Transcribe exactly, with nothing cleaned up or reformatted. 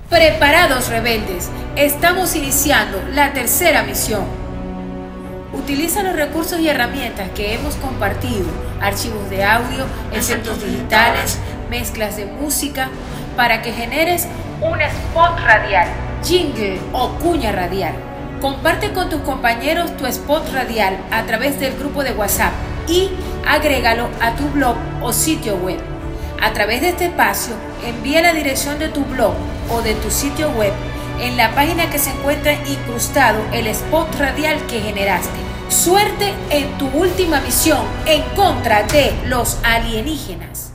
Preparados, rebeldes, estamos iniciando la tercera misión. Utiliza los recursos y herramientas que hemos compartido, archivos de audio, efectos digitales, mezclas de música, para que generes un spot radial, jingle o cuña radial. Comparte con tus compañeros tu spot radial a través del grupo de WhatsApp y agrégalo a tu blog o sitio web. A través de este espacio, envía la dirección de tu blog o de tu sitio web en la página que se encuentra incrustado el spot radial que generaste. Suerte en tu última misión en contra de los alienígenas.